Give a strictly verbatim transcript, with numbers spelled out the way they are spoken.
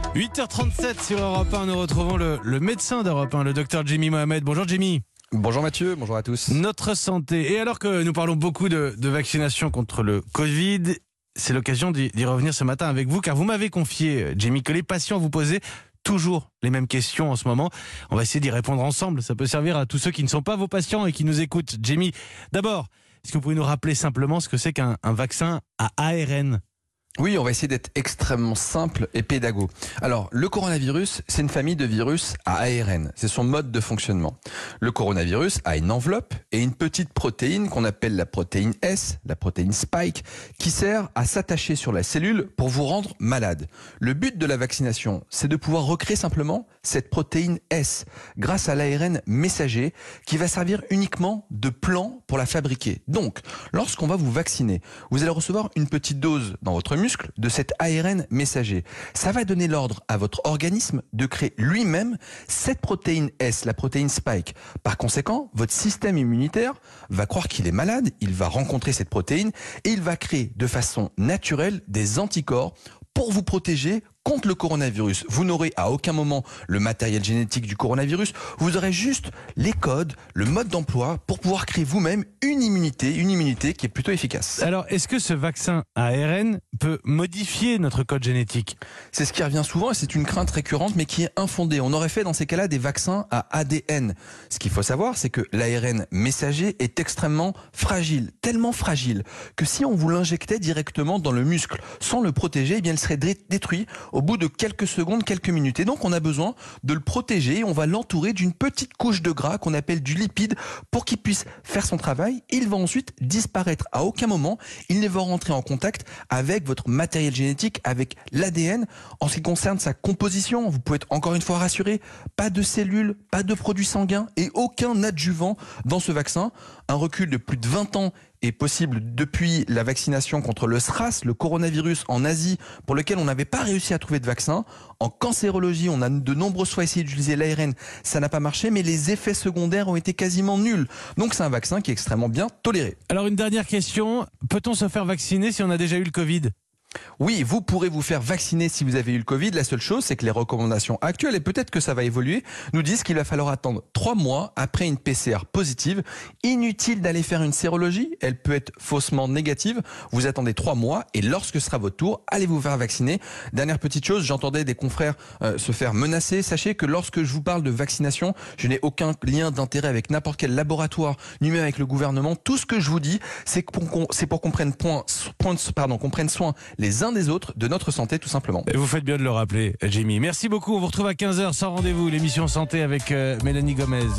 huit heures trente-sept sur Europe un, nous retrouvons le, le médecin d'Europe un, le docteur Jimmy Mohamed. Bonjour Jimmy. Bonjour Mathieu, bonjour à tous. Notre santé. Et alors que nous parlons beaucoup de, de vaccination contre le Covid, c'est l'occasion d'y, d'y revenir ce matin avec vous, car vous m'avez confié, Jimmy, que les patients vous posaient toujours les mêmes questions en ce moment. On va essayer d'y répondre ensemble. Ça peut servir à tous ceux qui ne sont pas vos patients et qui nous écoutent. Jimmy, d'abord, est-ce que vous pouvez nous rappeler simplement ce que c'est qu'un un vaccin à A R N ? Oui, on va essayer d'être extrêmement simple et pédago. Alors, le coronavirus, c'est une famille de virus à A R N. C'est son mode de fonctionnement. Le coronavirus a une enveloppe et une petite protéine qu'on appelle la protéine S, la protéine Spike, qui sert à s'attacher sur la cellule pour vous rendre malade. Le but de la vaccination, c'est de pouvoir recréer simplement cette protéine S grâce à l'A R N messager qui va servir uniquement de plan pour la fabriquer. Donc, lorsqu'on va vous vacciner, vous allez recevoir une petite dose dans votre muscle de cet A R N messager. Ça va donner l'ordre à votre organisme de créer lui-même cette protéine S, la protéine Spike. Par conséquent, votre système immunitaire va croire qu'il est malade, il va rencontrer cette protéine et il va créer de façon naturelle des anticorps pour vous protéger contre le coronavirus. Vous n'aurez à aucun moment le matériel génétique du coronavirus, vous aurez juste les codes, le mode d'emploi pour pouvoir créer vous-même une immunité, une immunité qui est plutôt efficace. Alors, est-ce que ce vaccin à A R N peut modifier notre code génétique ? C'est ce qui revient souvent et c'est une crainte récurrente mais qui est infondée. On aurait fait dans ces cas-là des vaccins à A D N. Ce qu'il faut savoir, c'est que l'A R N messager est extrêmement fragile, tellement fragile que si on vous l'injectait directement dans le muscle sans le protéger, eh bien il serait détruit au bout de quelques secondes, quelques minutes. Et donc, on a besoin de le protéger. On va l'entourer d'une petite couche de gras qu'on appelle du lipide pour qu'il puisse faire son travail. Il va ensuite disparaître. À aucun moment, il ne va rentrer en contact avec votre matériel génétique, avec l'A D N. En ce qui concerne sa composition, vous pouvez être encore une fois rassuré. Pas de cellules, pas de produits sanguins et aucun adjuvant dans ce vaccin. Un recul de plus de vingt ans est possible depuis la vaccination contre le SRAS, le coronavirus en Asie, pour lequel on n'avait pas réussi à trouver de vaccin. En cancérologie, on a de nombreuses fois essayé d'utiliser l'A R N, ça n'a pas marché, mais les effets secondaires ont été quasiment nuls. Donc c'est un vaccin qui est extrêmement bien toléré. Alors une dernière question, peut-on se faire vacciner si on a déjà eu le Covid ? Oui, vous pourrez vous faire vacciner si vous avez eu le Covid. La seule chose, c'est que les recommandations actuelles, et peut-être que ça va évoluer, nous disent qu'il va falloir attendre trois mois après une P C R positive. Inutile d'aller faire une sérologie, elle peut être faussement négative. Vous attendez trois mois et lorsque sera votre tour, allez vous faire vacciner. Dernière petite chose, j'entendais des confrères euh, se faire menacer. Sachez que lorsque je vous parle de vaccination, je n'ai aucun lien d'intérêt avec n'importe quel laboratoire, ni même avec le gouvernement. Tout ce que je vous dis, c'est pour, c'est pour qu'on prenne, point, point, pardon, qu'on prenne soin les uns des autres de notre santé tout simplement. Et vous faites bien de le rappeler, Jimmy. Merci beaucoup, on vous retrouve à quinze heures sans rendez-vous, l'émission Santé avec euh, Mélanie Gomez.